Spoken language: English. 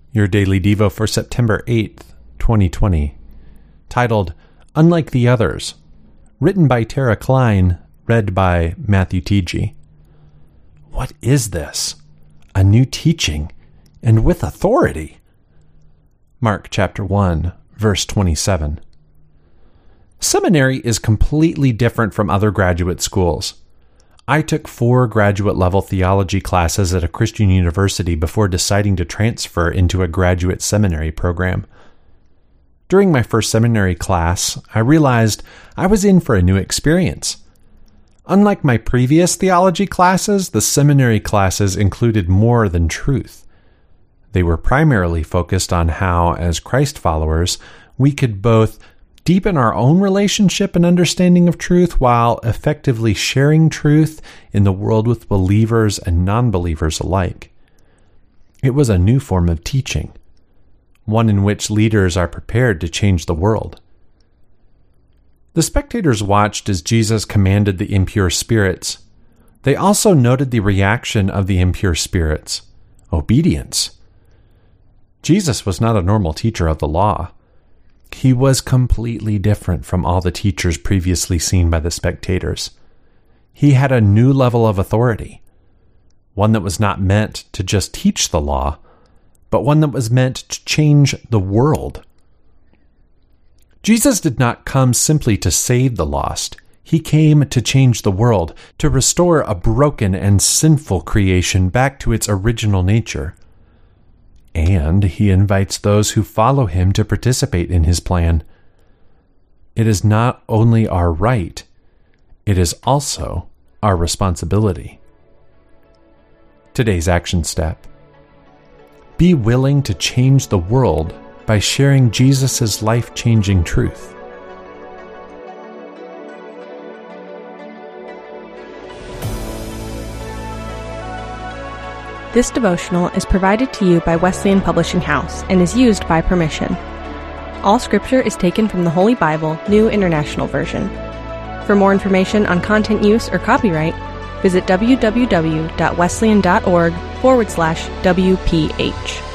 your Daily Devo for September 8th, 2020, titled Unlike the Others, written by Tara Klein, read by Matthew T.G. What is this? A new teaching, and with authority. Mark chapter 1, verse 27. Seminary is completely different from other graduate schools. I took 4 graduate-level theology classes at a Christian university before deciding to transfer into a graduate seminary program. During my first seminary class, I realized I was in for a new experience. Unlike my previous theology classes, the seminary classes included more than truth. They were primarily focused on how, as Christ followers, we could both deepen our own relationship and understanding of truth while effectively sharing truth in the world with believers and non-believers alike. It was a new form of teaching, one in which leaders are prepared to change the world. The spectators watched as Jesus commanded the impure spirits. They also noted the reaction of the impure spirits: obedience. Jesus was not a normal teacher of the law. He was completely different from all the teachers previously seen by the spectators. He had a new level of authority, one that was not meant to just teach the law, but one that was meant to change the world. Jesus did not come simply to save the lost. He came to change the world, to restore a broken and sinful creation back to its original nature. And he invites those who follow him to participate in his plan. It is not only our right, it is also our responsibility. Today's action step: be willing to change the world by sharing Jesus' life-changing truth. This devotional is provided to you by Wesleyan Publishing House and is used by permission. All scripture is taken from the Holy Bible, New International Version. For more information on content use or copyright, visit www.wesleyan.org/WPH.